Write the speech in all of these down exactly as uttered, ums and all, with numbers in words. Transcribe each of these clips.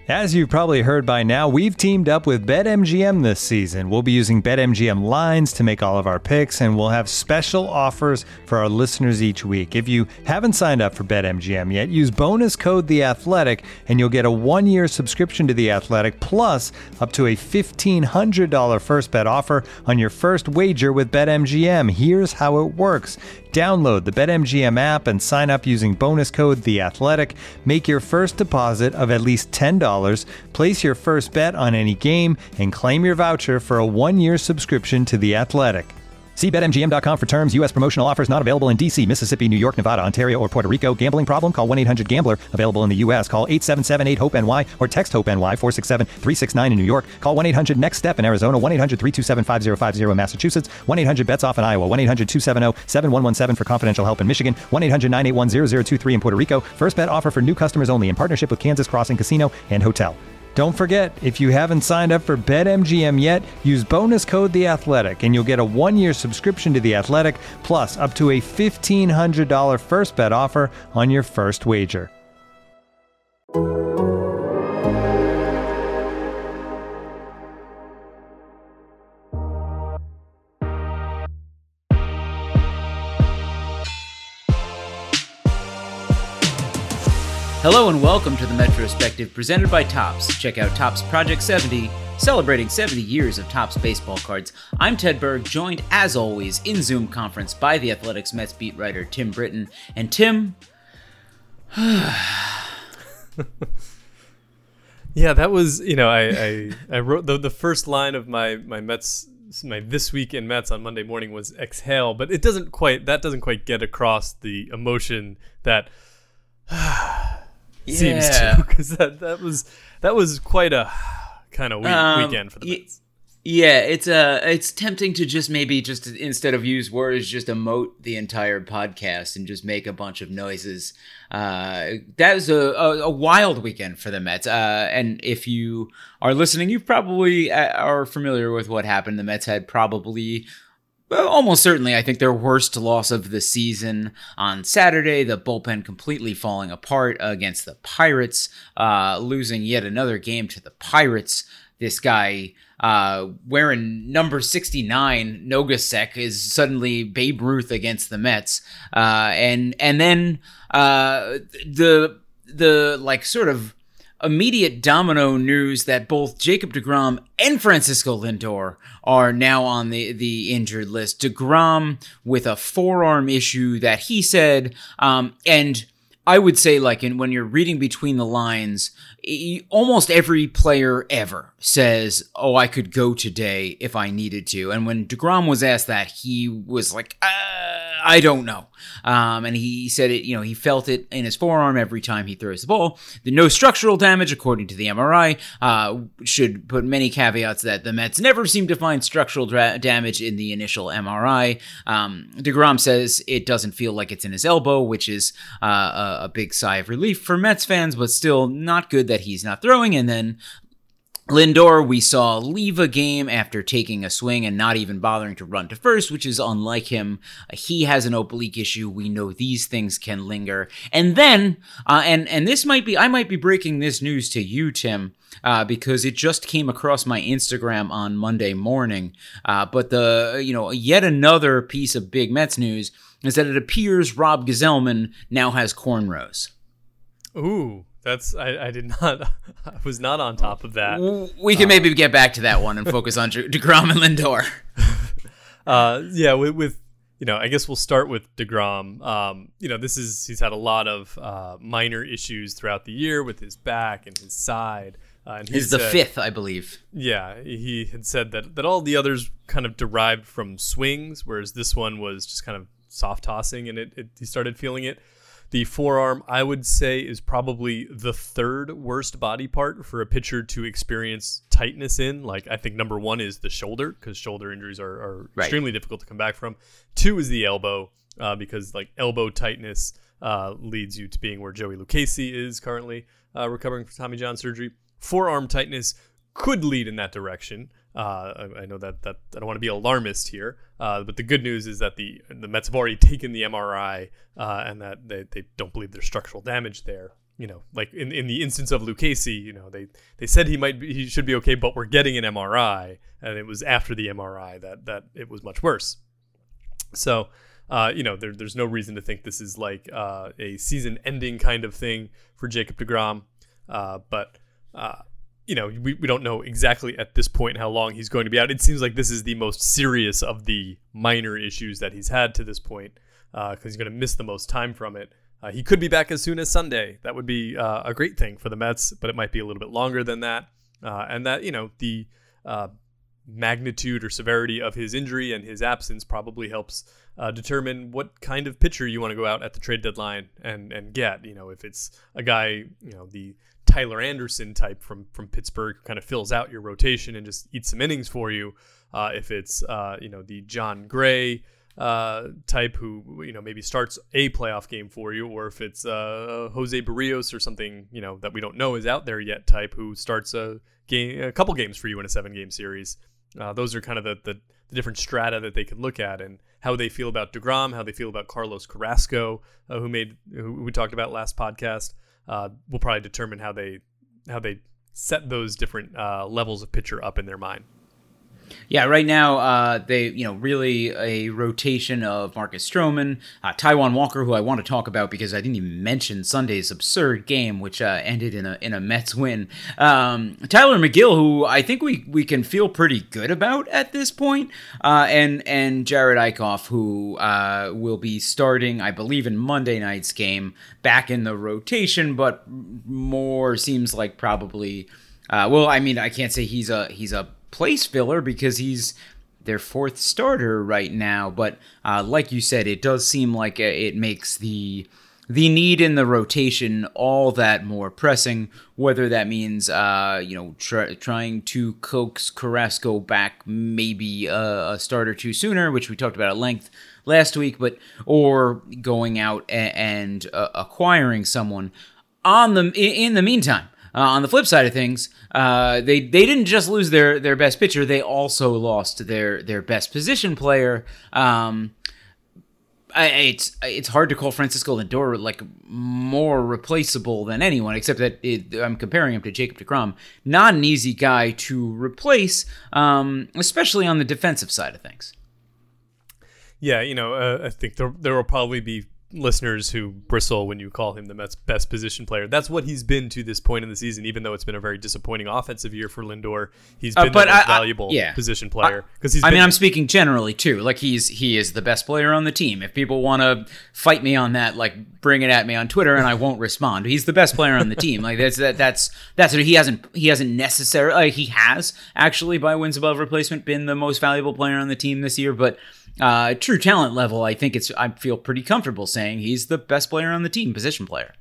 As you've probably heard by now, we've teamed up with BetMGM this season. We'll be using BetMGM lines to make all of our picks, and we'll have special offers for our listeners each week. If you haven't signed up for BetMGM yet, use bonus code The Athletic, and you'll get a one-year subscription to The Athletic, plus up to a fifteen hundred dollars first bet offer on your first wager with BetMGM. Here's how it works. Download the BetMGM app and sign up using bonus code The Athletic. Make your first deposit of at least ten dollars, place your first bet on any game, and claim your voucher for a one-year subscription to The Athletic. See Bet M G M dot com for terms. U S promotional offers not available in D C, Mississippi, New York, Nevada, Ontario, or Puerto Rico. Gambling problem? Call one eight hundred gambler. Available in the U S. Call eight seven seven eight hope N Y or text HOPE-NY four six seven three six nine in New York. Call one eight hundred next step in Arizona. one eight hundred three two seven five zero five zero in Massachusetts. one eight hundred bets off in Iowa. one eight hundred two seven zero seven one one seven for confidential help in Michigan. one eight hundred nine eight one zero zero two three in Puerto Rico. First bet offer for new customers only in partnership with Kansas Crossing Casino and Hotel. Don't forget, if you haven't signed up for BetMGM yet, use bonus code The Athletic, and you'll get a one-year subscription to The Athletic, plus up to a fifteen hundred dollars first bet offer on your first wager. Hello and welcome to the Metrospective presented by Topps. Check out Topps Project seventy, celebrating seventy years of Topps baseball cards. I'm Ted Berg, joined as always in Zoom conference by the Athletics Mets beat writer Tim Britton. And Tim... yeah, that was, you know, I I, I wrote the, the first line of my, my Mets, my This Week in Mets on Monday morning was exhale, but it doesn't quite, that doesn't quite get across the emotion that... seems yeah. to, because that, that was that was quite a kind of week, um, weekend for the y- Mets. Yeah, it's uh, it's tempting to just maybe just instead of use words, just emote the entire podcast and just make a bunch of noises. Uh, that was a, a, a wild weekend for the Mets. Uh, and if you are listening, you probably are familiar with what happened. The Mets had probably... Well, almost certainly, I think their worst loss of the season on Saturday. The bullpen completely falling apart against the Pirates, uh, losing yet another game to the Pirates. This guy uh, wearing number sixty-nine, Nogasek, is suddenly Babe Ruth against the Mets, uh, and and then uh, the the like sort of immediate domino news that both Jacob deGrom and Francisco Lindor are now on the, the injured list. DeGrom with a forearm issue that he said, um, and I would say, like, in, when you're reading between the lines, he, almost every player ever says, oh, I could go today if I needed to. And when DeGrom was asked that, he was like, uh, I don't know. Um, and he said it, you know, he felt it in his forearm every time he throws the ball. The no structural damage, according to the M R I, uh, should put many caveats that the Mets never seem to find structural dra- damage in the initial M R I. Um, DeGrom says it doesn't feel like it's in his elbow, which is uh, a, a big sigh of relief for Mets fans, but still not good that he's not throwing. And then Lindor, we saw leave a game after taking a swing and not even bothering to run to first, which is unlike him. Uh, he has an oblique issue. We know these things can linger. And then, uh, and and this might be, I might be breaking this news to you, Tim, uh, because it just came across my Instagram on Monday morning. Uh, but the, you know, yet another piece of big Mets news is that it appears Rob Gesellman now has cornrows. Ooh. That's I, I did not I was not on top of that. We can uh, maybe get back to that one and focus on DeGrom and Lindor. uh, yeah, with, with you know, I guess we'll start with DeGrom. Um, you know, this is he's had a lot of uh, minor issues throughout the year with his back and his side. Uh, and he's the said, fifth, I believe. Yeah, he had said that that all the others kind of derived from swings, whereas this one was just kind of soft tossing, and it, it he started feeling it. The forearm, I would say, is probably the third worst body part for a pitcher to experience tightness in. Like, I think number one is the shoulder, because shoulder injuries are, are right. extremely difficult to come back from. Two is the elbow, uh, because like elbow tightness uh, leads you to being where Joey Lucchesi is currently uh, recovering from Tommy John surgery. Forearm tightness could lead in that direction. Uh, I, I know that, that I don't want to be alarmist here, uh, but the good news is that the the Mets have already taken the M R I uh, and that they, they don't believe there's structural damage there you know, like in, in the instance of Lucchesi, you know, they, they said he might be, he should be okay, but we're getting an M R I, and it was after the M R I that that it was much worse. So, uh, you know, there, there's no reason to think this is like uh, a season-ending kind of thing for Jacob deGrom, uh, but uh, you know, we, we don't know exactly at this point how long he's going to be out. It seems like this is the most serious of the minor issues that he's had to this point, because uh, he's going to miss the most time from it. Uh, he could be back as soon as Sunday. That would be uh, a great thing for the Mets, but it might be a little bit longer than that. Uh, and that, you know, the uh, magnitude or severity of his injury and his absence probably helps uh, determine what kind of pitcher you want to go out at the trade deadline and, and get. You know, if it's a guy, you know, the Tyler Anderson type from, from Pittsburgh who kind of fills out your rotation and just eats some innings for you. Uh, if it's, uh, you know, the John Gray uh type who, you know, maybe starts a playoff game for you, or if it's uh Jose Barrios or something, you know, that we don't know is out there yet type who starts a game a couple games for you in a seven game series. Uh those are kind of the, the the different strata that they can look at, and how they feel about deGrom, how they feel about Carlos Carrasco, uh, who made who we talked about last podcast, uh will probably determine how they how they set those different uh levels of pitcher up in their mind. Yeah, right now, uh, they, you know, really a rotation of Marcus Stroman, uh, Taijuan Walker, who I want to talk about because I didn't even mention Sunday's absurd game, which uh, ended in a in a Mets win. Um, Tyler McGill, who I think we, we can feel pretty good about at this point, uh, and and Jared Eichhoff, who uh, will be starting, I believe, in Monday night's game, back in the rotation, but more seems like probably. Uh, well, I mean, I can't say he's a he's a. place filler because he's their fourth starter right now, but uh, like you said, it does seem like it makes the the need in the rotation all that more pressing, whether that means uh, you know try, trying to coax Carrasco back maybe a, a start or two sooner, which we talked about at length last week, but or going out and, and uh, acquiring someone on the in the meantime. Uh, on the flip side of things, uh, they they didn't just lose their, their best pitcher; they also lost their their best position player. Um, I, it's it's hard to call Francisco Lindor like more replaceable than anyone, except that it, I'm comparing him to Jacob deGrom. Not an easy guy to replace, um, especially on the defensive side of things. Yeah, you know, uh, I think there there will probably be listeners who bristle when you call him the Mets' best position player. That's what he's been to this point in the season, even though it's been a very disappointing offensive year for Lindor. He's been uh, the most I, valuable I, yeah. position player. because he's. I been, mean, I'm speaking generally, too. Like, he's he is the best player on the team. If people want to fight me on that, like, bring it at me on Twitter, and I won't respond. He's the best player on the team. Like, that's that, that's that's he hasn't he hasn't necessarily like, he has actually by wins above replacement been the most valuable player on the team this year, but. Uh, true talent level, I think it's. I feel pretty comfortable saying he's the best player on the team, position player.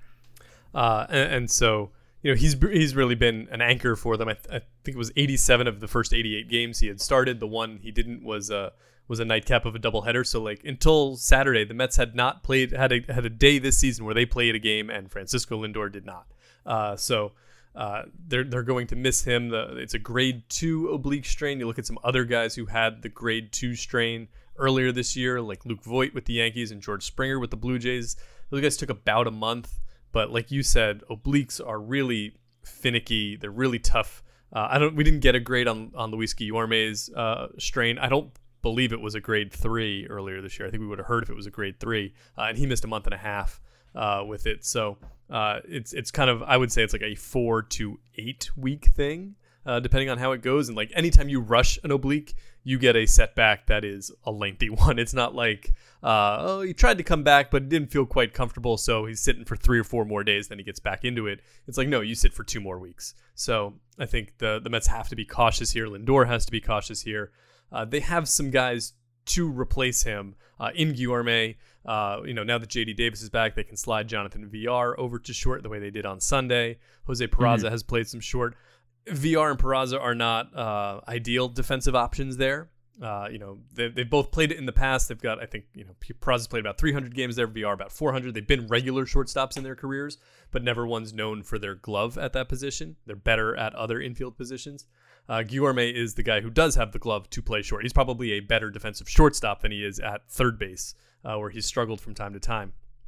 Uh, and, and so you know he's he's really been an anchor for them. I, th- I think it was eighty-seven of the first eighty-eight games he had started. The one he didn't was a was a nightcap of a doubleheader. So like until Saturday, the Mets had not played had a had a day this season where they played a game and Francisco Lindor did not. Uh, so. Uh, they're they're going to miss him. The, it's a grade two oblique strain. You look at some other guys who had the grade two strain earlier this year, like Luke Voit with the Yankees and George Springer with the Blue Jays. Those guys took about a month, but like you said, obliques are really finicky. They're really tough. Uh, I don't. We didn't get a grade on on Luis Guillorme's uh, strain. I don't believe it was a grade three earlier this year. I think we would have heard if it was a grade three, uh, and he missed a month and a half uh, with it. So. Uh, it's it's kind of I would say it's like a four to eight week thing, uh, depending on how it goes. And like anytime you rush an oblique, you get a setback that is a lengthy one. It's not like uh, oh he tried to come back but didn't feel quite comfortable, so he's sitting for three or four more days, then he gets back into it. It's like no, you sit for two more weeks. So I think the the Mets have to be cautious here. Lindor has to be cautious here. Uh, they have some guys to replace him uh, in Guillorme. Uh, you know, now that J D Davis is back, they can slide Jonathan V R over to short the way they did on Sunday. Jose Peraza mm-hmm. has played some short. V R and Peraza are not uh, ideal defensive options there. Uh, you know, they've, they've both played it in the past. They've got, I think, you know, Peraza's played about three hundred games there, V R about four hundred. They've been regular shortstops in their careers, but never one's known for their glove at that position. They're better at other infield positions. Uh, Guillorme is the guy who does have the glove to play short. He's probably a better defensive shortstop than he is at third base, uh, where he's struggled from time to time.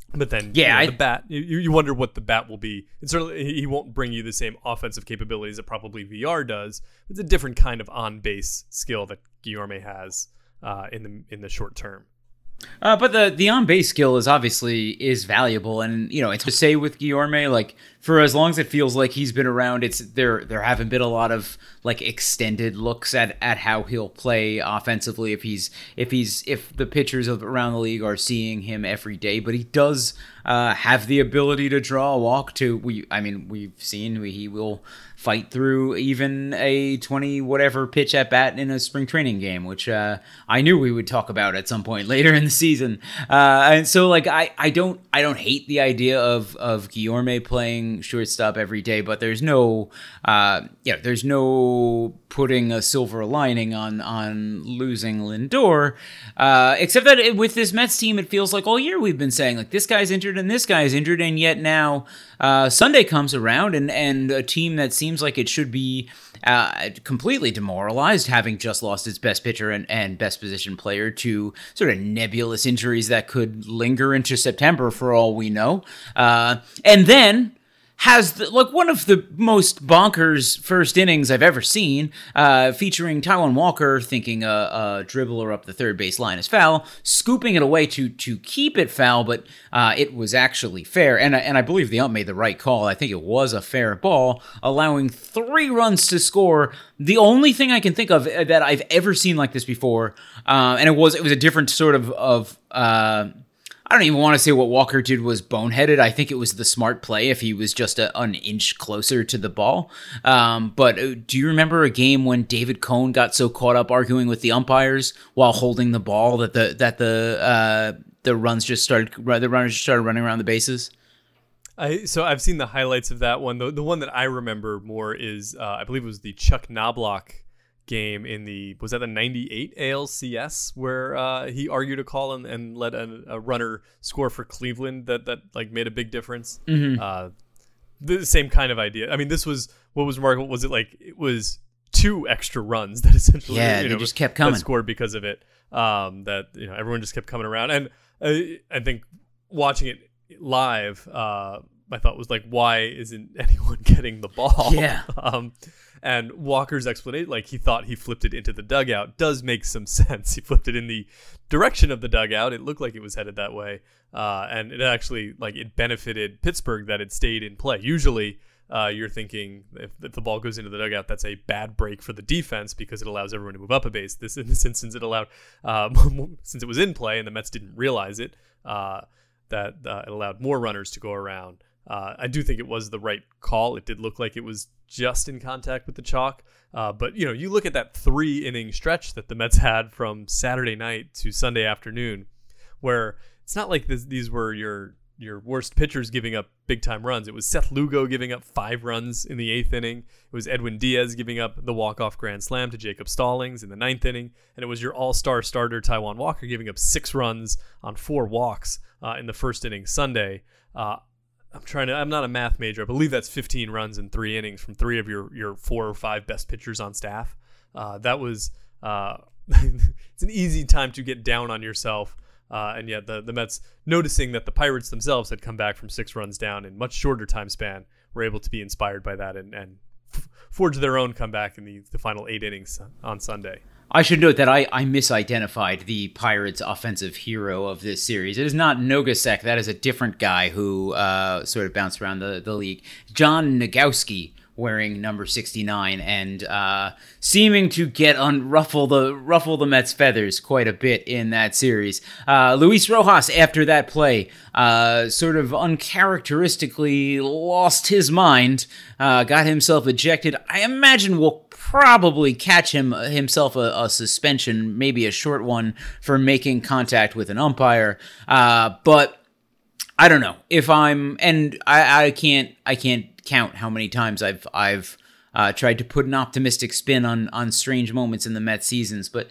But then, yeah, you know, I, the bat, you, you wonder what the bat will be. And certainly, he won't bring you the same offensive capabilities that probably V R does. It's a different kind of on-base skill that Guillorme has uh, in the in the short term. Uh, but the the on base skill is obviously is valuable, and you know it's to say with Guillorme, like for as long as it feels like he's been around, it's there there haven't been a lot of like extended looks at, at how he'll play offensively if he's if he's if the pitchers of around the league are seeing him every day. But he does uh, have the ability to draw a walk. To we I mean we've seen he will fight through even a twenty whatever pitch at bat in a spring training game, which uh, I knew we would talk about at some point later in the season. Uh, and so like I, I don't I don't hate the idea of of Guillorme playing shortstop every day, but there's no uh, yeah there's no putting a silver lining on on losing Lindor, uh, except that it, with this Mets team, it feels like all year we've been saying like this guy's injured and this guy's injured, and yet now uh, Sunday comes around and and a team that seems like it should be uh, completely demoralized, having just lost its best pitcher and, and best position player to sort of nebulous injuries that could linger into September for all we know. Uh, and then has the, like one of the most bonkers first innings I've ever seen, uh, featuring Taijuan Walker thinking a, a dribbler up the third base line is foul, scooping it away to to keep it foul, but uh, it was actually fair, and and I believe the ump made the right call. I think it was a fair ball, allowing three runs to score. The only thing I can think of that I've ever seen like this before, uh, and it was it was a different sort of of. Uh, I don't even want to say what Walker did was boneheaded. I think it was the smart play if he was just a, an inch closer to the ball. Um, but do you remember a game when David Cone got so caught up arguing with the umpires while holding the ball that the that the uh, the runs just started the runners just started running around the bases? I so I've seen the highlights of that one. The the one that I remember more is uh, I believe it was the Chuck Knobloch game in the was that the ninety-eight A L C S where uh, he argued a call and, and let a, a runner score for Cleveland that that like made a big difference. Mm-hmm. Uh, the same kind of idea. I mean, this was what was remarkable. Was it like it was two extra runs that essentially yeah you they know, just kept coming that scored because of it. Um, that you know everyone just kept coming around, and I, I think watching it live, uh, I thought was like, why isn't anyone getting the ball? Yeah. um, And Walker's explanation, like he thought he flipped it into the dugout, does make some sense. He flipped it in the direction of the dugout. It looked like it was headed that way. Uh, and it actually, like, it benefited Pittsburgh that it stayed in play. Usually, uh, you're thinking if, if the ball goes into the dugout, that's a bad break for the defense because it allows everyone to move up a base. This, in this instance, it allowed, um, since it was in play and the Mets didn't realize it, uh, that uh, it allowed more runners to go around. Uh, I do think it was the right call. It did look like it was just in contact with the chalk. Uh, but, you know, you look at that three inning stretch that the Mets had from Saturday night to Sunday afternoon, where it's not like this, these were your your worst pitchers giving up big time runs. It was Seth Lugo giving up five runs in the eighth inning. It was Edwin Diaz giving up the walk-off grand slam to Jacob Stallings in the ninth inning. And it was your all-star starter Taijuan Walker giving up six runs on four walks uh, in the first inning Sunday. Uh, I'm trying to, I'm not a math major. I believe that's fifteen runs in three innings from three of your, your four or five best pitchers on staff. Uh, that was, uh, it's an easy time to get down on yourself. Uh, and yet the, the Mets, noticing that the Pirates themselves had come back from six runs down in much shorter time span, were able to be inspired by that and, and f- forge their own comeback in the, the final eight innings on Sunday. I should note that I, I misidentified the Pirates' offensive hero of this series. It is not Nogasek. That is a different guy who uh, sort of bounced around the, the league. John Nogowski, wearing number sixty-nine and uh, seeming to get un- ruffle the ruffle the Mets' feathers quite a bit in that series. Uh, Luis Rojas, after that play, uh, sort of uncharacteristically lost his mind, uh, got himself ejected. I imagine we'll probably catch him himself a, a suspension, maybe a short one, for making contact with an umpire. Uh, but I don't know if I'm, and I, I can't, I can't count how many times I've, I've uh, tried to put an optimistic spin on, on strange moments in the Mets seasons. But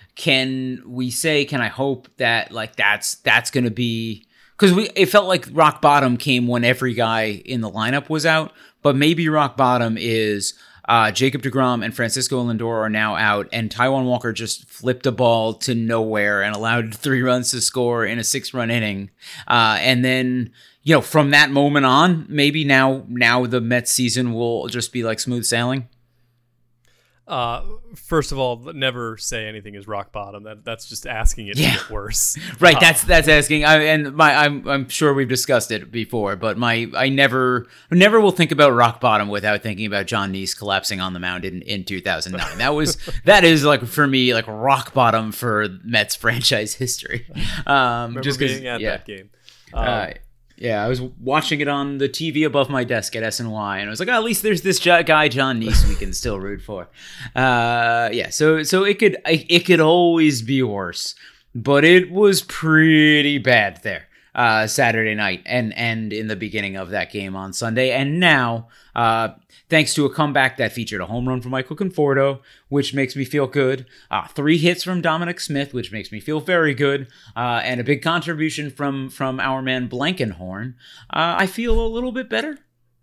can we say, can I hope that like that's that's going to be, because we it felt like rock bottom came when every guy in the lineup was out, but maybe rock bottom is Uh, Jacob deGrom and Francisco Lindor are now out, and Taijuan Walker just flipped a ball to nowhere and allowed three runs to score in a six-run inning. Uh, and then, you know, from that moment on, maybe now now the Mets season will just be like smooth sailing. Uh, first of all, never say anything is rock bottom. That that's just asking it Yeah. to get worse. Right, Uh, that's that's asking. I, and my, I'm I'm sure we've discussed it before, but my I never never will think about rock bottom without thinking about John Neese collapsing on the mound in, in two thousand nine. That was that is like for me like rock bottom for Mets franchise history. Um, remember just 'cause- being at yeah. that game. Um, Uh, yeah, I was watching it on the T V above my desk at S N Y, and I was like, oh, at least there's this jo- guy John Neese we can still root for. Uh, yeah, so so it could it could always be worse, but it was pretty bad there uh, Saturday night and and in the beginning of that game on Sunday, and now uh, thanks to a comeback that featured a home run from Michael Conforto, which makes me feel good, uh, three hits from Dominic Smith, which makes me feel very good, uh, and a big contribution from from our man Blankenhorn, uh, I feel a little bit better.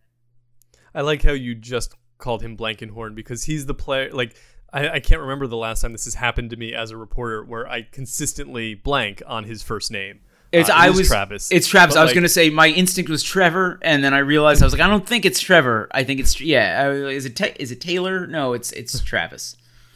I like how you just called him Blankenhorn because he's the player. Like I, I can't remember the last time this has happened to me as a reporter where I consistently blank on his first name. It's Uh, it I is was Travis. It's Travis. But, I was like, gonna say my instinct was Trevor, and then I realized I was like, I don't think it's Trevor. I think it's yeah. Uh, is it Ta- is it Taylor? No, it's it's Travis.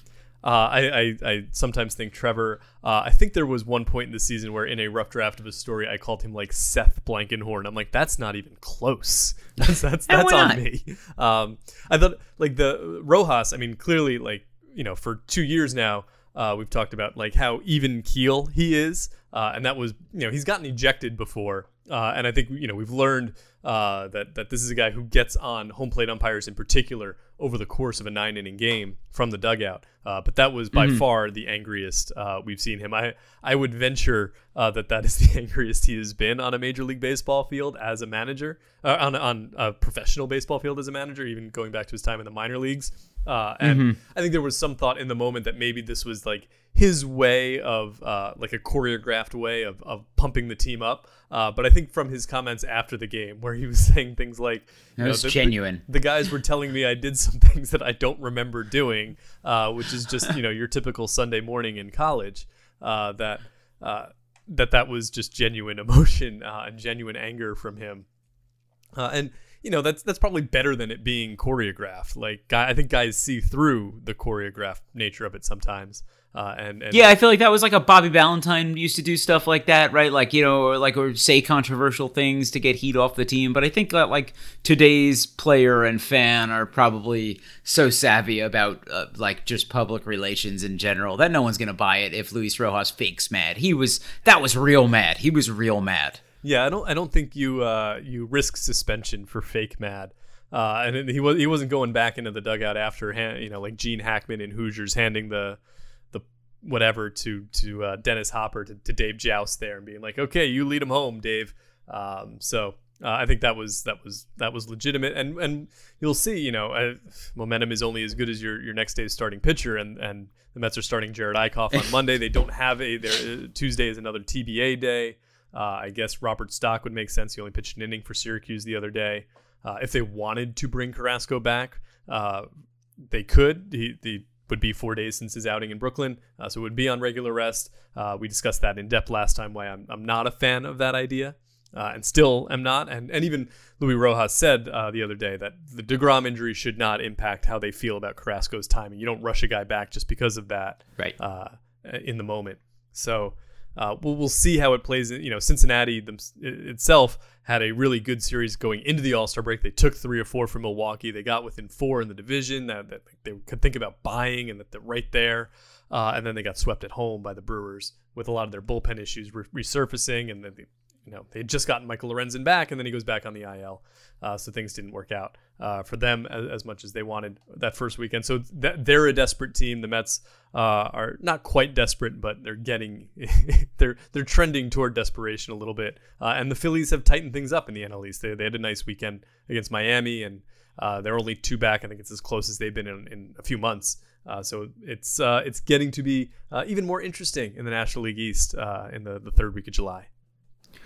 Uh, I, I I sometimes think Trevor. Uh, I think there was one point in the season where in a rough draft of a story I called him like Seth Blankenhorn. I'm like, that's not even close. That's that's, And that's why on not? me. Um, I thought like the Rojas. I mean, clearly, like you know, for two years now, uh, we've talked about like how even keel he is, uh, and that was you know he's gotten ejected before, uh, and I think you know we've learned uh, that that this is a guy who gets on home plate umpires in particular over the course of a nine inning game from the dugout. Uh, but that was by Mhm. far the angriest uh, we've seen him. I I would venture uh, that that is the angriest he has been on a Major League Baseball field as a manager, uh, on on a professional baseball field as a manager, even going back to his time in the minor leagues. Uh, and Mhm. I think there was some thought in the moment that maybe this was like his way of uh, like a choreographed way of, of pumping the team up. Uh, but I think from his comments after the game, where he was saying things like, That you know, was the- the- genuine. The, guys were telling me I did some things that I don't remember doing, uh, which is just you know your typical Sunday morning in college. Uh, that uh, that that was just genuine emotion uh, and genuine anger from him. Uh, and you know that's that's probably better than it being choreographed. Like guy, I think guys see through the choreographed nature of it sometimes. Uh, and, and Yeah, I feel like that was like a Bobby Valentine used to do stuff like that, right? Like, you know, or like or say controversial things to get heat off the team. But I think that like today's player and fan are probably so savvy about uh, like just public relations in general that no one's gonna buy it if Luis Rojas fakes mad. He was that was real mad. He was real mad. Yeah, I don't I don't think you uh, you risk suspension for fake mad. Uh, and then he was he wasn't going back into the dugout after hand, you know like Gene Hackman in Hoosiers handing the the whatever to to uh, Dennis Hopper to, to Dave Joust there and being like, okay, you lead him home, Dave. Um, so uh, I think that was that was that was legitimate, and and you'll see, you know, uh, momentum is only as good as your your next day's starting pitcher, and and the Mets are starting Jared Eichhoff on Monday. They don't have a their uh, Tuesday is another T B A day. Uh, I guess Robert Stock would make sense. He only pitched an inning for Syracuse the other day. Uh, if they wanted to bring Carrasco back, uh, they could. He, he would be four days since his outing in Brooklyn, uh, so it would be on regular rest. Uh, we discussed that in depth last time, why I'm, I'm not a fan of that idea, uh, and still am not. And, and even Luis Rojas said uh, the other day that the DeGrom injury should not impact how they feel about Carrasco's timing. You don't rush a guy back just because of that Right. uh, in the moment. So Uh, we'll, we'll see how it plays. You know, Cincinnati them, itself had a really good series going into the All-Star break. They took three or four from Milwaukee. They got within four in the division that, that they could think about buying, and that they're right there. Uh, and then they got swept at home by the Brewers with a lot of their bullpen issues re- resurfacing. And then they, you know, they had just gotten Michael Lorenzen back, and then he goes back on the I L. Uh, so things didn't work out uh, for them as, as much as they wanted that first weekend. So th- they're a desperate team. The Mets uh, are not quite desperate, but they're getting they're they're trending toward desperation a little bit. Uh, and the Phillies have tightened things up in the N L East. They they had a nice weekend against Miami, and uh, they're only two back. I think it's as close as they've been in, in a few months. Uh, so it's uh, it's getting to be uh, even more interesting in the National League East uh, in the, the third week of July.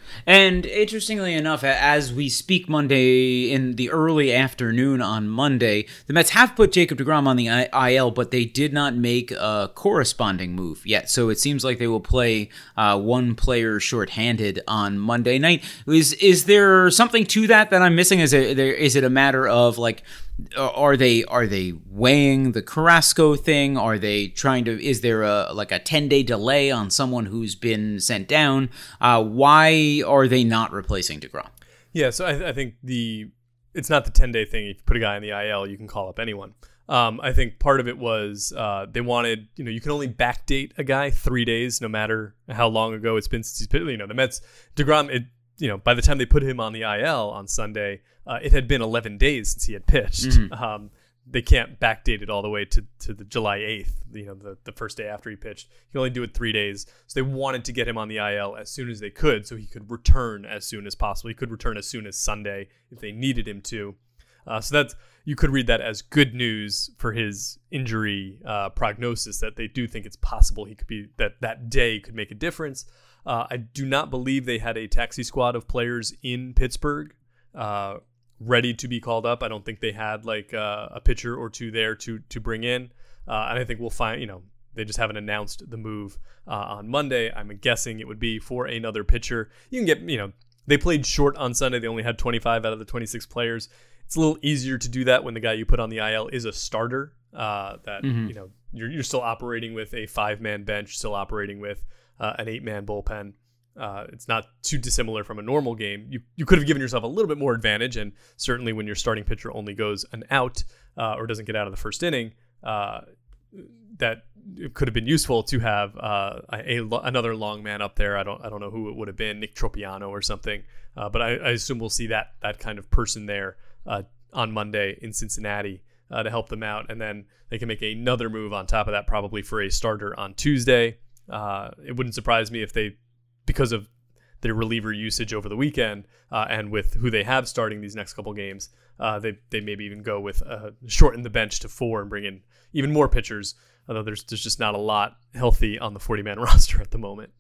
And interestingly enough, as we speak Monday, in the early afternoon on Monday, the Mets have put Jacob deGrom on the I L, but they did not make a corresponding move yet. So it seems like they will play uh, one player shorthanded on Monday night. Is is there something to that that I'm missing? Is it is it a matter of like, are they are they weighing the Carrasco thing? Are they trying to? Is there a like a ten day delay on someone who's been sent down? Uh, why are they not replacing deGrom? Yeah, so I, I think the it's not the ten day thing. If you put a guy in the I L, you can call up anyone. Um, I think part of it was uh, they wanted, you know, you can only backdate a guy three days, no matter how long ago it's been since he's been. You know, the Mets deGrom. It, you know, by the time they put him on the I L on Sunday, uh, it had been eleven days since he had pitched. Mm-hmm. Um, they can't backdate it all the way to, to the July eighth, you know, the, the first day after he pitched. You can only do it three days. So they wanted to get him on the I L as soon as they could so he could return as soon as possible. He could return as soon as Sunday if they needed him to. Uh, so that's, you could read that as good news for his injury uh, prognosis, that they do think it's possible he could be, that that day could make a difference. Uh, I do not believe they had a taxi squad of players in Pittsburgh uh, ready to be called up. I don't think they had like uh, a pitcher or two there to to bring in. Uh, and I think we'll find, you know, they just haven't announced the move uh, on Monday. I'm guessing it would be for another pitcher. You can get, you know, they played short on Sunday. They only had twenty-five out of the twenty-six players. It's a little easier to do that when the guy you put on the I L is a starter. Uh, that mm-hmm. you know you're you're still operating with a five-man bench, still operating with uh, an eight-man bullpen. Uh, it's not too dissimilar from a normal game. You you could have given yourself a little bit more advantage, and certainly when your starting pitcher only goes an out uh, or doesn't get out of the first inning, uh, that it could have been useful to have uh, a, a another long man up there. I don't I don't know who it would have been, Nick Tropiano or something, uh, but I, I assume we'll see that that kind of person there uh, on Monday in Cincinnati uh, to help them out, and then they can make another move on top of that, probably for a starter on Tuesday. Uh, it wouldn't surprise me if they, because of their reliever usage over the weekend uh, and with who they have starting these next couple games, uh, they they maybe even go with uh, shorten the bench to four and bring in even more pitchers, although there's, there's just not a lot healthy on the forty-man roster at the moment.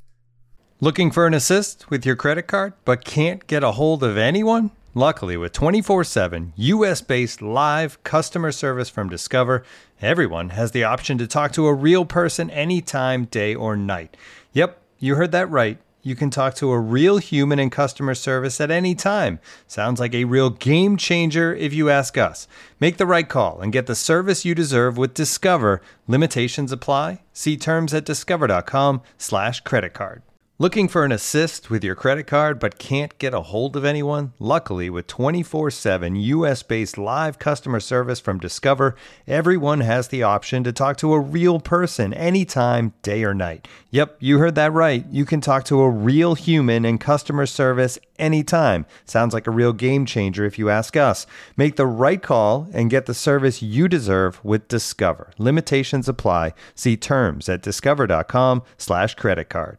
Looking for an assist with your credit card but can't get a hold of anyone? Luckily, with twenty-four seven U S-based live customer service from Discover, everyone has the option to talk to a real person anytime, day or night. Yep, you heard that right. You can talk to a real human in customer service at any time. Sounds like a real game changer if you ask us. Make the right call and get the service you deserve with Discover. Limitations apply. See terms at discover.com slash credit card. Looking for an assist with your credit card but can't get a hold of anyone? Luckily, with twenty-four seven U S-based live customer service from Discover, everyone has the option to talk to a real person anytime, day or night. Yep, you heard that right. You can talk to a real human in customer service anytime. Sounds like a real game changer if you ask us. Make the right call and get the service you deserve with Discover. Limitations apply. See terms at discover.com slash credit card.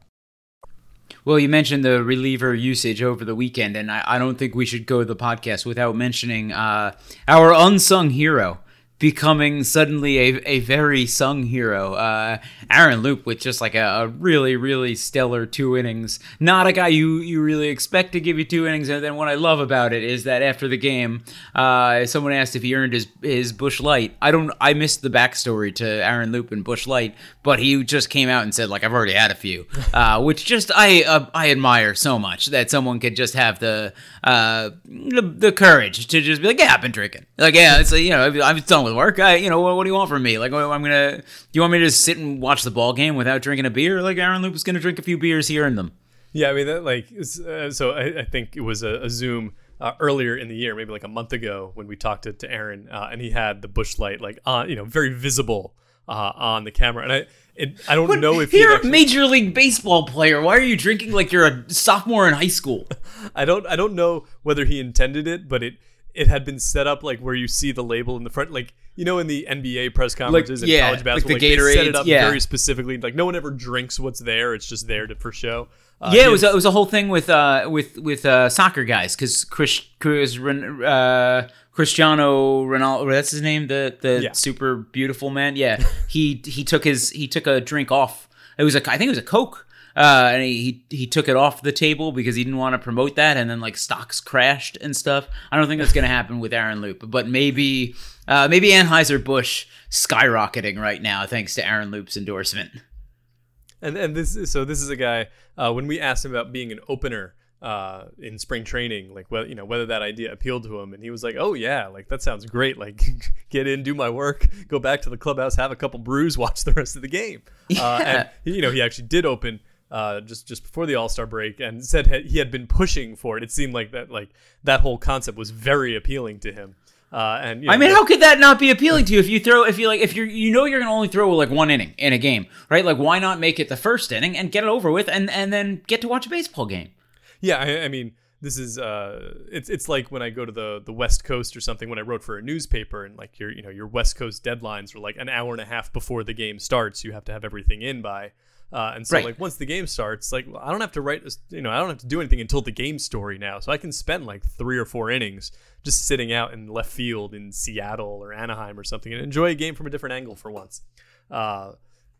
Well, you mentioned the reliever usage over the weekend, and I, I don't think we should go the podcast without mentioning uh, our unsung hero becoming suddenly a, a very sung hero. Uh, Aaron Loup with just like a, a really, really stellar two innings. Not a guy you, you really expect to give you two innings. And then what I love about it is that after the game, uh, someone asked if he earned his, his Busch Light. I don't, I missed the backstory to Aaron Loup and Busch Light, but he just came out and said, like, I've already had a few, uh, which just, I, uh, I admire so much that someone could just have the, uh, the, the courage to just be like, yeah, I've been drinking. Like, yeah, it's, you know, I'm done with work. I, you know, what, what do you want from me? Like, I'm gonna. Do you want me to just sit and watch the ball game without drinking a beer? Like, Aaron Loup is gonna drink a few beers. He earned them. Yeah, I mean, that like, uh, so I, I think it was a, a Zoom uh, earlier in the year, maybe like a month ago, when we talked to, to Aaron, uh, and he had the Busch Light like on, you know, very visible uh, on the camera, and I, it, I don't but know if you're actually, a Major League Baseball player. Why are you drinking like you're a sophomore in high school? I don't, I don't know whether he intended it, but it. It had been set up like where you see the label in the front, like, you know, in the N B A press conferences like, and yeah, college basketball, like the like Gatorade, they set it up yeah. very specifically. Like, no one ever drinks what's there; it's just there to, for show. Uh, yeah, it was a, it was a whole thing with uh with with uh, soccer guys because Chris, Chris uh, Cristiano Ronaldo, that's his name, the the yeah. super beautiful man. Yeah, he he took his he took a drink off. It was a I think it was a Coke. uh, and he, he he took it off the table because he didn't want to promote that, and then like stocks crashed and stuff. I don't think that's going to happen with Aaron Loup, but maybe uh, maybe Anheuser-Busch skyrocketing right now thanks to Aaron Loup's endorsement. And and this is, so this is a guy uh, when we asked him about being an opener uh in spring training, like whether you know whether that idea appealed to him, and he was like, oh yeah, like that sounds great, like get in, do my work, go back to the clubhouse, have a couple brews, watch the rest of the game. Yeah. Uh, and you know he actually did open uh just just before the All-Star break and said he had been pushing for it. It seemed like that like that whole concept was very appealing to him. Uh, and you know, I mean, how could that not be appealing to you if you throw if you like if you're you know you're gonna only throw like one inning in a game, right? Like why not make it the first inning and get it over with, and and then get to watch a baseball game? Yeah, I, I mean, this is uh, it's it's like when I go to the the West Coast or something when I wrote for a newspaper, and like your you know your West Coast deadlines are like an hour and a half before the game starts. You have to have everything in by, uh, and so right. like once the game starts, like I don't have to write this, you know I don't have to do anything until the game story now, so I can spend like three or four innings just sitting out in left field in Seattle or Anaheim or something and enjoy a game from a different angle for once, uh,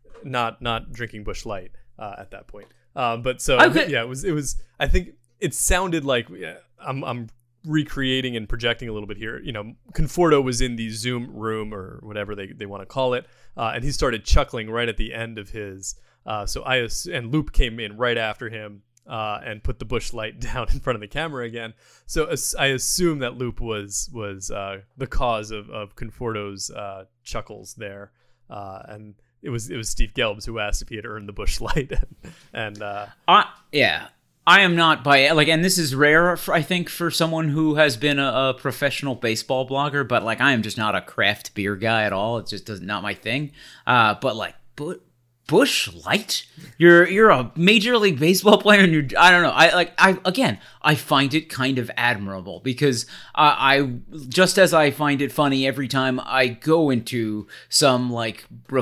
not not drinking Busch Light uh, at that point. Uh, but so okay. yeah, it was. It was. I think it sounded like yeah, I'm. I'm recreating and projecting a little bit here. You know, Conforto was in the Zoom room or whatever they, they want to call it, uh, and he started chuckling right at the end of his. Uh, so I and Loup came in right after him uh, and put the Busch Light down in front of the camera again. So as, I assume that Loup was was uh, the cause of of Conforto's uh, chuckles there, uh, and. It was it was Steve Gelbs who asked if he had earned the Busch Light, and, and uh, uh, yeah, I am not by like, and this is rare, for, I think, for someone who has been a, a professional baseball blogger. But like, I am just not a craft beer guy at all. It's just does not my thing. Uh, but like, but. Busch Light? You're you're a Major League Baseball player, and you're I don't know. I like I again I find it kind of admirable because uh, I just as I find it funny every time I go into some like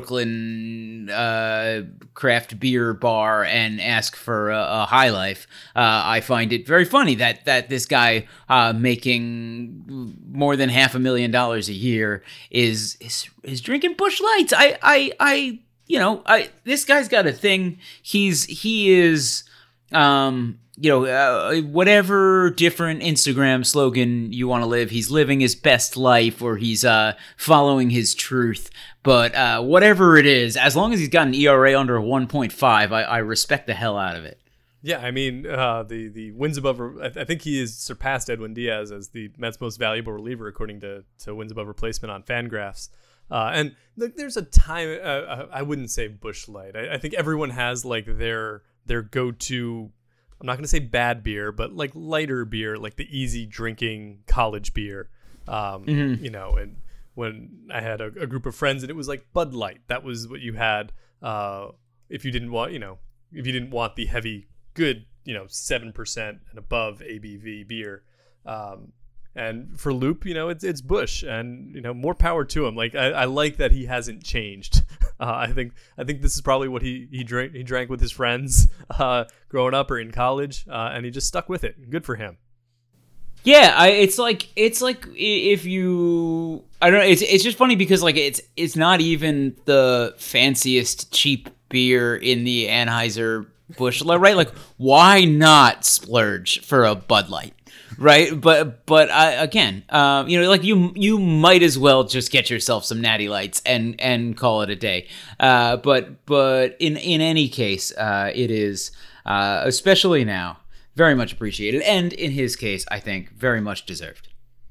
Brooklyn uh, craft beer bar and ask for a, a High Life. Uh, I find it very funny that that this guy uh, making more than half a million dollars a year is is is drinking Busch Lights. I I I. You know, I this guy's got a thing. He's he is, um, you know, uh, whatever different Instagram slogan you want to live. He's living his best life, or he's uh, following his truth. But uh, whatever it is, as long as he's got an E R A under one point five, I, I respect the hell out of it. Yeah, I mean, uh, the the wins above. I think he has surpassed Edwin Diaz as the Mets' most valuable reliever, according to to wins above replacement on Fangraphs. Uh, and th- there's a time, uh, I wouldn't say Busch Light. I, I think everyone has like their their go-to, I'm not going to say bad beer, but like lighter beer, like the easy drinking college beer. Um, mm-hmm. You know, and when I had a, a group of friends and it was like Bud Light, that was what you had uh, if you didn't want, you know, if you didn't want the heavy, good, you know, seven percent and above A B V beer. Um And for Loup, you know, it's it's Busch, and you know, more power to him. Like I, I like that he hasn't changed. Uh, I think I think this is probably what he he drank he drank with his friends uh, growing up or in college, uh, and he just stuck with it. Good for him. Yeah, I, it's like it's like if you I don't know. It's it's just funny because like it's it's not even the fanciest cheap beer in the Anheuser-Busch, right? Like why not splurge for a Bud Light? Right, but but uh, again, um, you know, like you you might as well just get yourself some Natty Lights and and call it a day. Uh, but but in in any case, uh, it is uh, especially now very much appreciated, and in his case, I think very much deserved.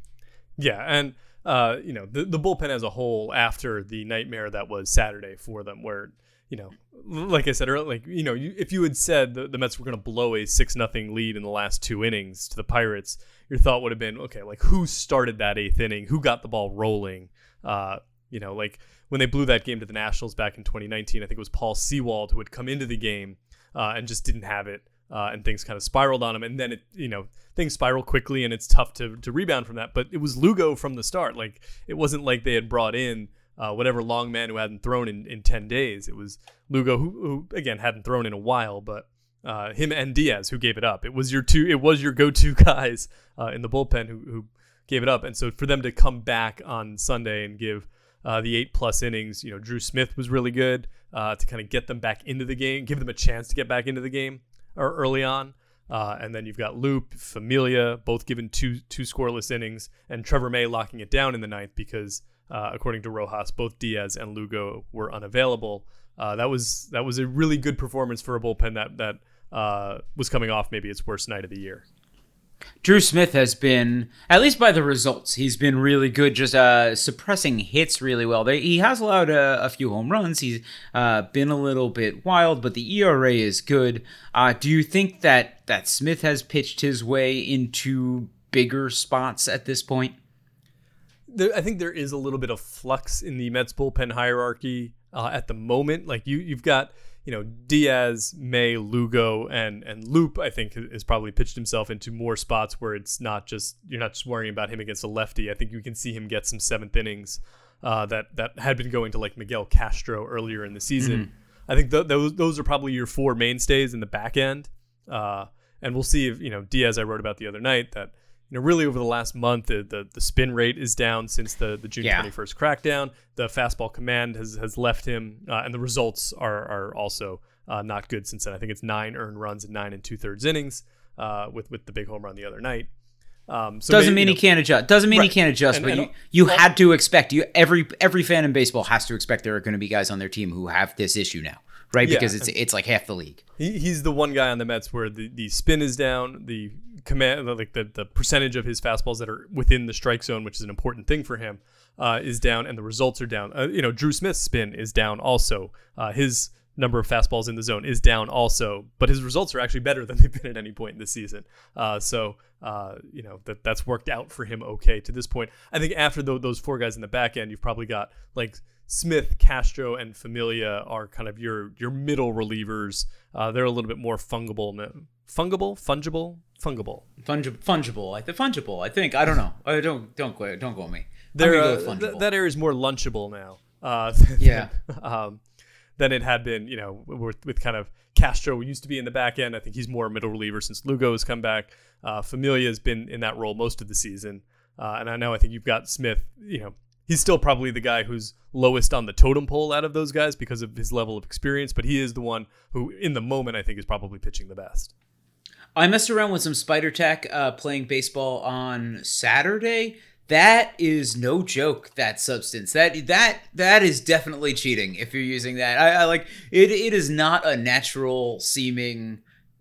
Yeah, and uh, you know, the the bullpen as a whole after the nightmare that was Saturday for them, where. You know, like I said earlier, like, you know, you, if you had said the, the Mets were going to blow a six nothing lead in the last two innings to the Pirates, your thought would have been, okay, like who started that eighth inning? Who got the ball rolling? Uh, you know, like when they blew that game to the Nationals back in twenty nineteen, I think it was Paul Sewald who had come into the game uh, and just didn't have it. Uh, and things kind of spiraled on him. And then, it, you know, things spiral quickly and it's tough to, to rebound from that. But it was Lugo from the start. Like, it wasn't like they had brought in Uh, whatever long man who hadn't thrown in, in ten days. It was Lugo who, who again hadn't thrown in a while, but uh, him and Diaz who gave it up. It was your two. It was your go-to guys uh, in the bullpen who, who gave it up. And so for them to come back on Sunday and give uh, the eight plus innings. You know, Drew Smith was really good uh, to kind of get them back into the game, give them a chance to get back into the game or early on. Uh, and then you've got Loop, Familia, both given two two scoreless innings, and Trevor May locking it down in the ninth because, uh, according to Rojas, both Diaz and Lugo were unavailable. Uh, that was that was a really good performance for a bullpen that that uh, was coming off maybe its worst night of the year. Drew Smith has been, at least by the results, he's been really good, just uh, suppressing hits really well. They, he has allowed a, a few home runs. He's uh, been a little bit wild, but the E R A is good. Uh, do you think that, that Smith has pitched his way into bigger spots at this point? There, I think there is a little bit of flux in the Mets bullpen hierarchy uh, at the moment. Like you, you've got, you know, Diaz, May, Lugo, and and Loop, I think, has probably pitched himself into more spots where it's not just, you're not just worrying about him against a lefty. I think you can see him get some seventh innings uh, that, that had been going to like Miguel Castro earlier in the season. Mm-hmm. I think th- those those are probably your four mainstays in the back end. Uh, and we'll see if, you know, Diaz, I wrote about the other night, that, you know, really over the last month, the the, the spin rate is down since the, the June yeah. twenty-first crackdown. The fastball command has, has left him, uh, and the results are are also uh, not good since then. I think it's nine earned runs in nine and two thirds innings uh, with with the big home run the other night. Um, so Doesn't maybe, mean you he know, can't adjust. Doesn't mean right. he can't adjust, and, but and, you, you well, had to expect, you every every fan in baseball has to expect there are going to be guys on their team who have this issue now, right? Yeah, because it's it's like half the league. He, he's the one guy on the Mets where the, the spin is down, the command, like the, the percentage of his fastballs that are within the strike zone, which is an important thing for him, uh, is down, and the results are down. Uh, you know, Drew Smith's spin is down also. Uh, his number of fastballs in the zone is down also, but his results are actually better than they've been at any point in this season. Uh, so, uh, you know, that that's worked out for him okay to this point. I think after the, those four guys in the back end, you've probably got like Smith, Castro, and Familia are kind of your your middle relievers. Uh, they're a little bit more fungible, fungible, fungible, fungible, Fungi- fungible. I think fungible. I think I don't know. I don't don't go don't go with me. They're, uh, th- that area is more lunchable now. Uh, yeah. um, than it had been, you know, with, with kind of Castro, who used to be in the back end. I think he's more a middle reliever since Lugo has come back. Uh, Familia has been in that role most of the season, uh, and I know I think you've got Smith. You know, he's still probably the guy who's lowest on the totem pole out of those guys because of his level of experience, but he is the one who, in the moment, I think is probably pitching the best. I messed around with some Spider Tack uh, playing baseball on Saturday. That is no joke, that substance. That that that is definitely cheating if you're using that. I, I like it it is not a natural seeming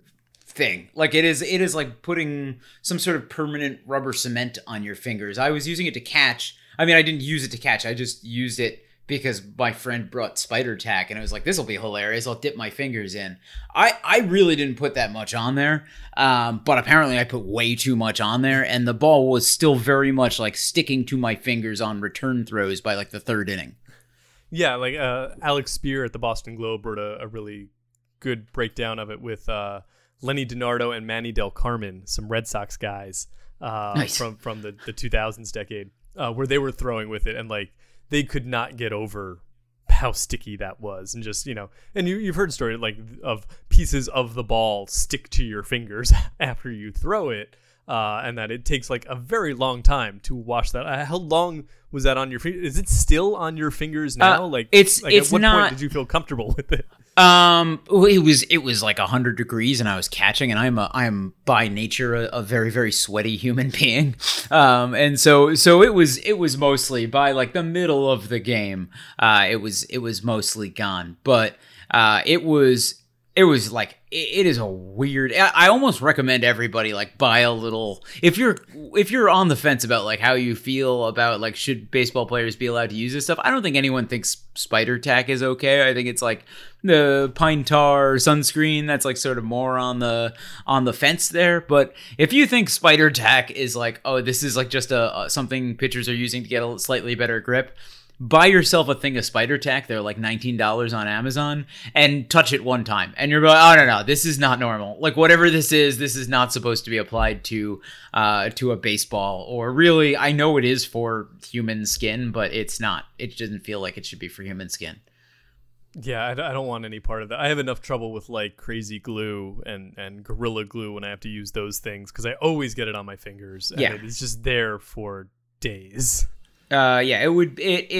thing. Like it is it is like putting some sort of permanent rubber cement on your fingers. I was using it to catch. I mean, I didn't use it to catch. I just used it because my friend brought Spider Tack, and I was like, this will be hilarious. I'll dip my fingers in. I, I really didn't put that much on there, um, but apparently I put way too much on there, and the ball was still very much like sticking to my fingers on return throws by like the third inning. Yeah, like uh, Alex Spear at the Boston Globe wrote a, a really good breakdown of it with uh, Lenny DiNardo and Manny Del Carmen, some Red Sox guys uh, nice. from, from the, the two thousands decade, uh, where they were throwing with it, and like, they could not get over how sticky that was. And just, you know, and you, you've heard stories like of pieces of the ball stick to your fingers after you throw it. Uh, and that it takes like a very long time to wash that. Uh, how long was that on your fingers? Is it still on your fingers now? Uh, like it's, like it's at what not, point did you feel comfortable with it? Um, it was it was like a hundred degrees, and I was catching, and I'm a I'm by nature a, a very very sweaty human being, um, and so so it was it was mostly by like the middle of the game, uh, it was it was mostly gone, but uh, it was it was like it, it is a weird. I, I almost recommend everybody like buy a little if you're if you're on the fence about like how you feel about like should baseball players be allowed to use this stuff. I don't think anyone thinks Spider Tack is okay. I think it's like the pine tar sunscreen that's like sort of more on the on the fence there. But if you think Spider Tack is like, oh, this is like just a, a something pitchers are using to get a slightly better grip, buy yourself a thing of Spider Tack. They're like nineteen dollars on Amazon, and touch it one time, and you're like, oh no no, this is not normal. Like whatever this is, this is not supposed to be applied to uh, to a baseball, or really, I know it is for human skin, but it's not. It doesn't feel like it should be for human skin. Yeah, I, I don't want any part of that. I have enough trouble with like crazy glue and, and Gorilla Glue when I have to use those things because I always get it on my fingers. And yeah, it's just there for days. Uh, yeah, it would it it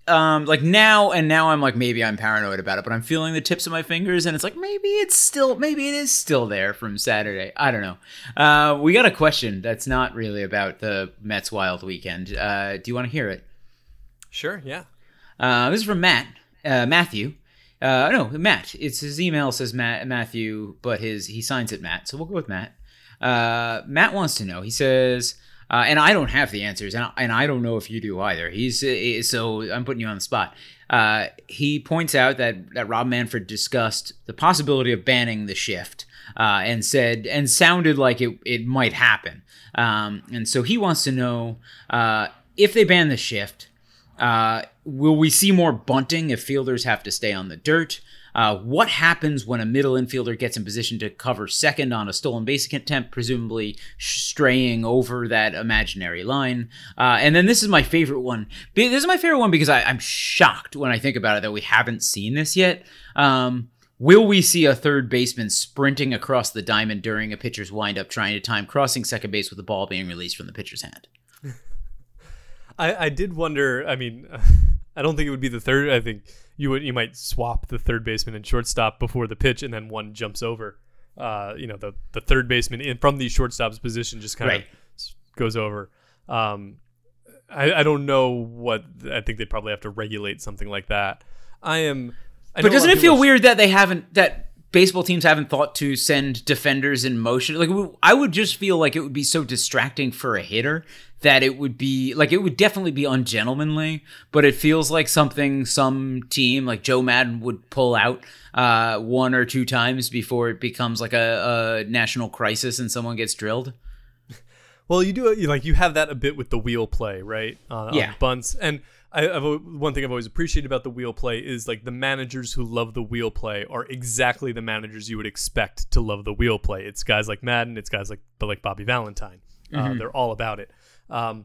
um, like now, and now I'm like, maybe I'm paranoid about it, but I'm feeling the tips of my fingers, and it's like, maybe it's still, maybe it is still there from Saturday. I don't know. Uh, we got a question that's not really about the Mets Wild weekend. Uh, do you want to hear it? Sure, yeah. Uh, this is from Matt, uh, Matthew. Uh, no, Matt. It's his email says Matt, Matthew, but his he signs it Matt, so we'll go with Matt. Uh, Matt wants to know. He says, uh, and I don't have the answers, and I, and I don't know if you do either. He's uh, so I'm putting you on the spot. Uh, he points out that that Rob Manfred discussed the possibility of banning the shift, uh, and said and sounded like it it might happen. Um, and so he wants to know uh, if they ban the shift. Uh, will we see more bunting if fielders have to stay on the dirt? Uh, what happens when a middle infielder gets in position to cover second on a stolen base attempt, presumably straying over that imaginary line? Uh, and then this is my favorite one. This is my favorite one because I, I'm shocked when I think about it that we haven't seen this yet. Um, will we see a third baseman sprinting across the diamond during a pitcher's windup, trying to time crossing second base with the ball being released from the pitcher's hand? I, I did wonder. I mean, I don't think it would be the third. I think you would you might swap the third baseman and shortstop before the pitch, and then one jumps over. Uh, you know, the the third baseman in from the shortstop's position just kind right. of goes over. Um, I, I don't know what. I think they'd probably have to regulate something like that. I am. I but doesn't it feel weird that they haven't that? Baseball teams haven't thought to send defenders in motion. Like, I would just feel like it would be so distracting for a hitter that it would be like, it would definitely be ungentlemanly, but it feels like something some team like Joe Madden would pull out uh, one or two times before it becomes like a, a national crisis and someone gets drilled. Well, you do you like you have that a bit with the wheel play, right? Uh, yeah. On bunts. And I, I've one thing I've always appreciated about the wheel play is like the managers who love the wheel play are exactly the managers you would expect to love the wheel play. It's guys like Madden, it's guys like but like Bobby Valentine. Uh, mm-hmm. They're all about it. Um,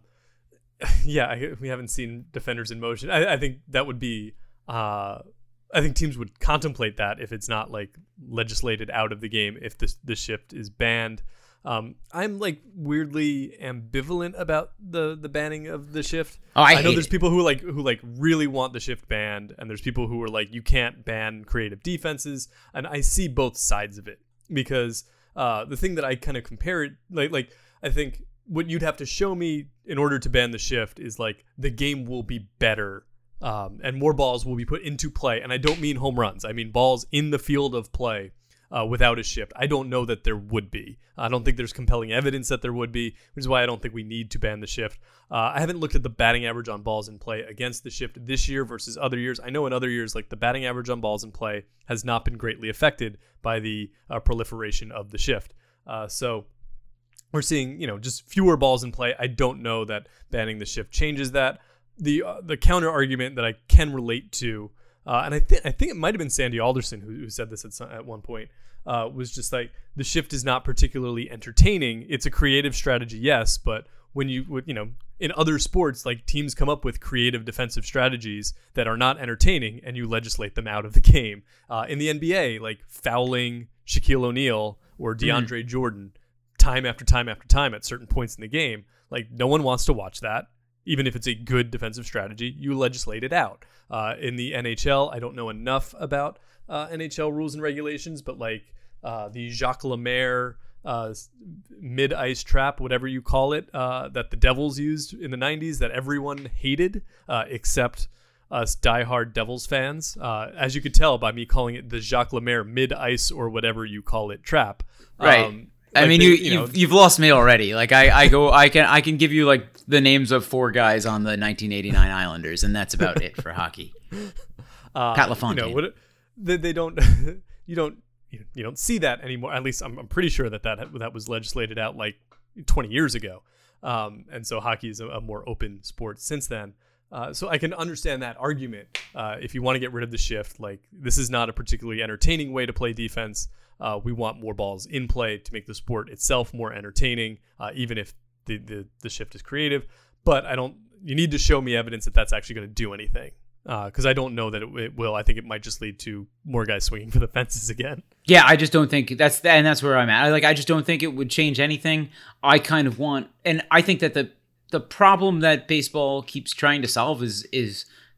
yeah, I, we haven't seen defenders in motion. I, I think that would be. Uh, I think teams would contemplate that if it's not like legislated out of the game. If this the shift is banned. Um, I'm like weirdly ambivalent about the, the banning of the shift. Oh, I, I know hate there's it. people who like who like really want the shift banned, and there's people who are like you can't ban creative defenses, and I see both sides of it because uh, the thing that I kind of compare it like like I think what you'd have to show me in order to ban the shift is like the game will be better um, and more balls will be put into play, and I don't mean home runs. I mean balls in the field of play. Uh, without a shift. I don't know that there would be. I don't think there's compelling evidence that there would be, which is why I don't think we need to ban the shift. Uh, I haven't looked at the batting average on balls in play against the shift this year versus other years. I know in other years, like the batting average on balls in play has not been greatly affected by the uh, proliferation of the shift. Uh, so we're seeing, you know, just fewer balls in play. I don't know that banning the shift changes that. The uh, the counter argument that I can relate to Uh, and I think I think it might have been Sandy Alderson who, who said this at some, at one point. Uh, was just like the shift is not particularly entertaining. It's a creative strategy, yes, but when you would you know in other sports, like teams come up with creative defensive strategies that are not entertaining, and you legislate them out of the game. Uh, in the N B A, like fouling Shaquille O'Neal or DeAndre mm. Jordan time after time after time at certain points in the game, like no one wants to watch that. Even if it's a good defensive strategy, you legislate it out. Uh, in the N H L, I don't know enough about uh, N H L rules and regulations, but like uh, the Jacques Lemaire uh, mid-ice trap, whatever you call it, uh, that the Devils used in the nineties that everyone hated uh, except us diehard Devils fans. Uh, as you could tell by me calling it the Jacques Lemaire mid-ice or whatever you call it trap. Right. Um, I like mean, they, you, you know, you've, you've lost me already. Like I, I go, I can, I can give you like the names of four guys on the nineteen eighty-nine Islanders, and that's about it for hockey. Uh, Pat LaFontaine. You know, what, they, they don't, you don't, you don't see that anymore. At least I'm, I'm pretty sure that, that that was legislated out like twenty years ago. Um, and so hockey is a, a more open sport since then. Uh, so I can understand that argument. Uh, if you want to get rid of the shift, like this is not a particularly entertaining way to play defense. Uh, we want more balls in play to make the sport itself more entertaining, uh, even if the, the, the shift is creative. But I don't. You need to show me evidence that that's actually going to do anything, because uh, I don't know that it, it will. I think it might just lead to more guys swinging for the fences again. Yeah, I just don't think that's and that's where I'm at. I, like I just don't think it would change anything. I kind of want, and I think that the the problem that baseball keeps trying to solve is is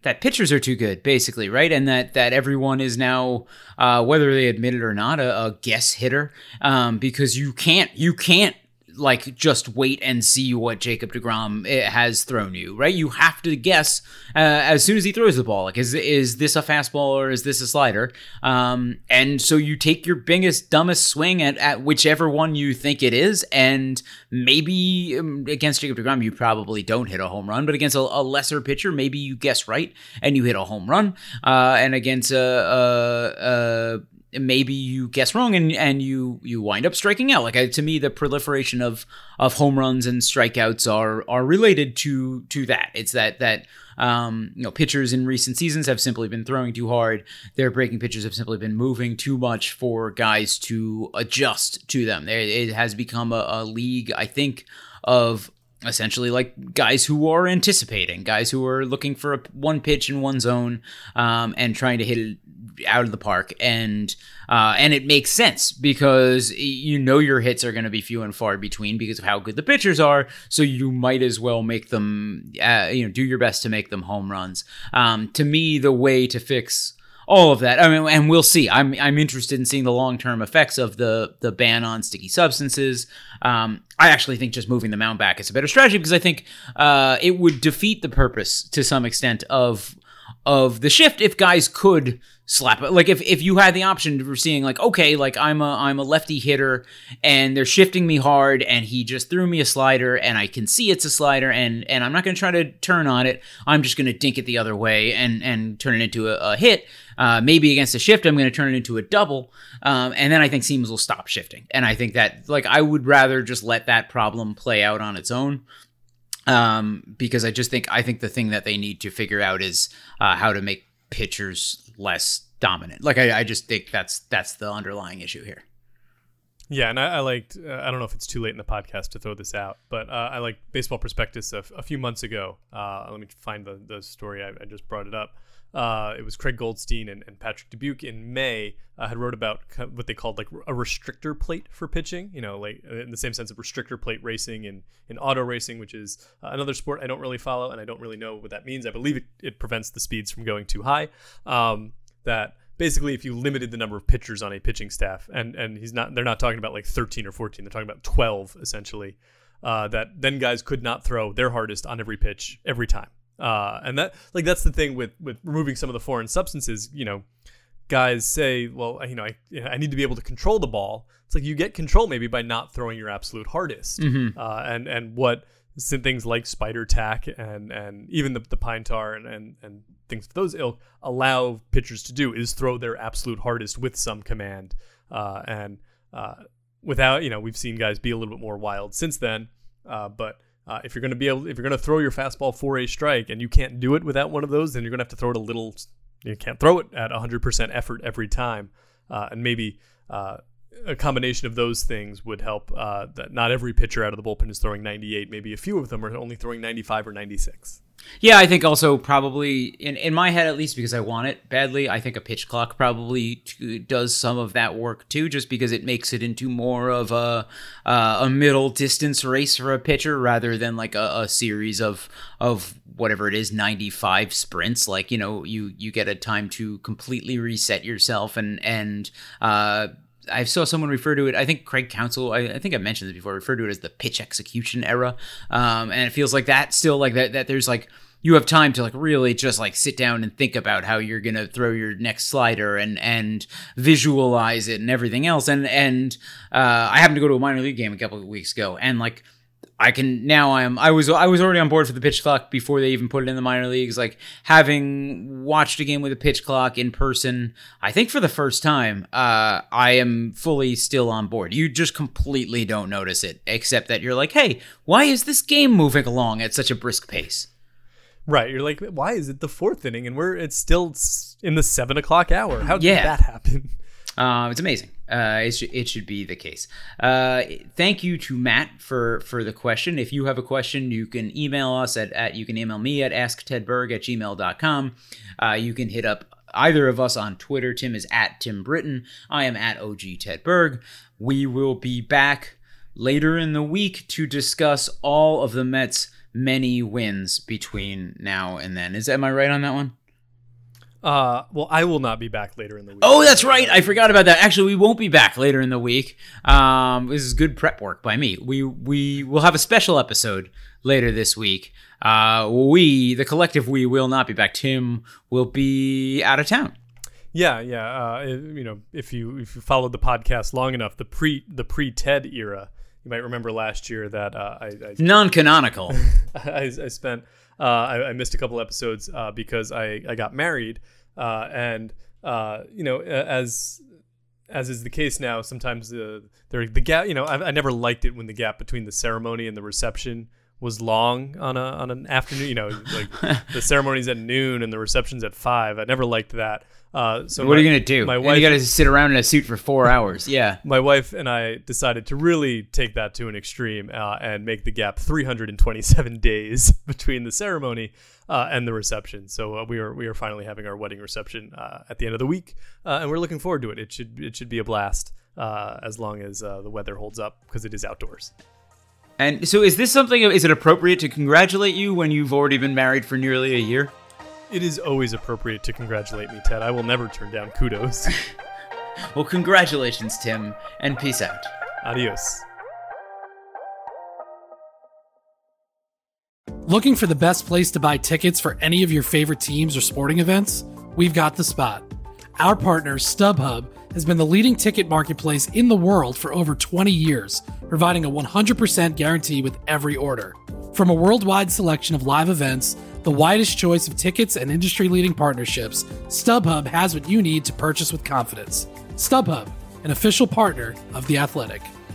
that pitchers are too good, basically, right? And that that everyone is now, uh, whether they admit it or not, a, a guess hitter, um, because you can't you can't. like just wait and see what Jacob deGrom has thrown you, right? You have to guess uh, as soon as he throws the ball, like, is is this a fastball or is this a slider? Um, and so you take your biggest, dumbest swing at, at whichever one you think it is, and maybe um, against Jacob deGrom, you probably don't hit a home run, but against a, a lesser pitcher, maybe you guess right and you hit a home run. Uh, and against a, a, a maybe you guess wrong and, and you you wind up striking out. Like, I, to me, the proliferation of of home runs and strikeouts are are related to to that. It's that that um, you know, pitchers in recent seasons have simply been throwing too hard. Their breaking pitchers have simply been moving too much for guys to adjust to them. It has become a, a league, I think, of essentially like guys who are anticipating, guys who are looking for a, one pitch in one zone um, and trying to hit it out of the park. And uh, and it makes sense because you know your hits are going to be few and far between because of how good the pitchers are. So you might as well make them, uh, you know, do your best to make them home runs. Um, to me, the way to fix all of that, I mean, and we'll see. I'm I'm interested in seeing the long-term effects of the the ban on sticky substances. Um, I actually think just moving the mound back is a better strategy because I think uh, it would defeat the purpose to some extent of of the shift if guys could slap it. Like if, if you had the option of seeing like, okay, like I'm a I'm a lefty hitter and they're shifting me hard and he just threw me a slider and I can see it's a slider and and I'm not going to try to turn on it. I'm just going to dink it the other way and and turn it into a, a hit. Uh, maybe against a shift, I'm going to turn it into a double. Um, and then I think seams will stop shifting. And I think that like I would rather just let that problem play out on its own. Um, because I just think I think the thing that they need to figure out is uh, how to make pitchers less dominant. Like I, I just think that's that's the underlying issue here. Yeah, and I, I liked. Uh, I don't know if it's too late in the podcast to throw this out, but uh, I liked Baseball Prospectus a, a few months ago. Uh, let me find the the story. I, I just brought it up. Uh, it was Craig Goldstein and, and Patrick Dubuque in May uh, had wrote about what they called like a restrictor plate for pitching, you know, like in the same sense of restrictor plate racing in, in auto racing, which is uh, another sport I don't really follow and I don't really know what that means. I believe it, it prevents the speeds from going too high. Um, that basically if you limited the number of pitchers on a pitching staff, and, and he's not, they're not talking about like thirteen or fourteen, they're talking about twelve essentially, uh, that then guys could not throw their hardest on every pitch every time. Uh, and that, like, that's the thing with, with removing some of the foreign substances, you know, guys say, well, you know, I, I need to be able to control the ball. It's like you get control maybe by not throwing your absolute hardest. Mm-hmm. Uh, and, and what things like spider tack and, and even the, the pine tar and, and, and things of those ilk allow pitchers to do is throw their absolute hardest with some command. Uh, and uh, without, you know, we've seen guys be a little bit more wild since then, uh, but Uh, if you're going to be able, if you're going to throw your fastball for a strike and you can't do it without one of those, then you're going to have to throw it a little. You can't throw it at one hundred percent effort every time, uh, and maybe uh, a combination of those things would help. Uh, that not every pitcher out of the bullpen is throwing ninety-eight. Maybe a few of them are only throwing ninety-five or ninety-six. Yeah, I think also probably in, in my head, at least because I want it badly, I think a pitch clock probably t- does some of that work too, just because it makes it into more of a uh, a middle distance race for a pitcher rather than like a, a series of of whatever it is, ninety-five sprints. Like, you know, you you get a time to completely reset yourself and and uh I saw someone refer to it, I think Craig Counsell, I, I think I mentioned this before, referred to it as the pitch execution era. Um, and it feels like that still like that, that there's like, you have time to like really just like sit down and think about how you're going to throw your next slider and, and visualize it and everything else. And, and uh, I happened to go to a minor league game a couple of weeks ago and like, I can now I'm I was I was already on board for the pitch clock before they even put it in the minor leagues. Like having watched a game with a pitch clock in person, I think for the first time, uh, I am fully still on board. You just completely don't notice it, except that you're like, hey, why is this game moving along at such a brisk pace? Right, you're like, why is it the fourth inning and we're it's still in the seven o'clock hour? How did yeah. that happen? Uh, it's amazing. Uh, it, sh- it should be the case. Uh, thank you to Matt for, for the question. If you have a question, you can email us at, at you can email me at ask ted berg at gmail dot com. Uh, you can hit up either of us on Twitter. Tim is at Tim Britton. I am at O G Ted Berg. We will be back later in the week to discuss all of the Mets' many wins between now and then. Is am I right on that one? Uh, well, I will not be back later in the week. Oh, that's right. I forgot about that. Actually, we won't be back later in the week. Um, this is good prep work by me. We we will have a special episode later this week. Uh, we, the collective, we will not be back. Tim will be out of town. Yeah, yeah. Uh, you know, if you if you followed the podcast long enough, the pre the pre Ted era, you might remember last year that uh, I, I non-canonical. I, I spent uh, I, I missed a couple episodes uh, because I, I got married, uh, and uh, you know, as as is the case now, sometimes the there the gap. You know, I, I never liked it when the gap between the ceremony and the reception was long on a on an afternoon. You know, like the ceremony's at noon and the reception's at five. I never liked that. Uh, so what my, are you gonna do? My wife, you got to sit around in a suit for four hours. Yeah. My wife and I decided to really take that to an extreme uh, and make the gap three hundred twenty-seven days between the ceremony uh, and the reception. So uh, we are we are finally having our wedding reception uh, at the end of the week, uh, and we're looking forward to it. It should it should be a blast uh, as long as uh, the weather holds up because it is outdoors. And so, is this something? Is it appropriate to congratulate you when you've already been married for nearly a year? It is always appropriate to congratulate me, Ted. I will never turn down kudos. Well, congratulations, Tim, and peace out. Adios. Looking for the best place to buy tickets for any of your favorite teams or sporting events? We've got the spot. Our partner, StubHub, has been the leading ticket marketplace in the world for over twenty years, providing a one hundred percent guarantee with every order. From a worldwide selection of live events, the widest choice of tickets and industry-leading partnerships, StubHub has what you need to purchase with confidence. StubHub, an official partner of The Athletic.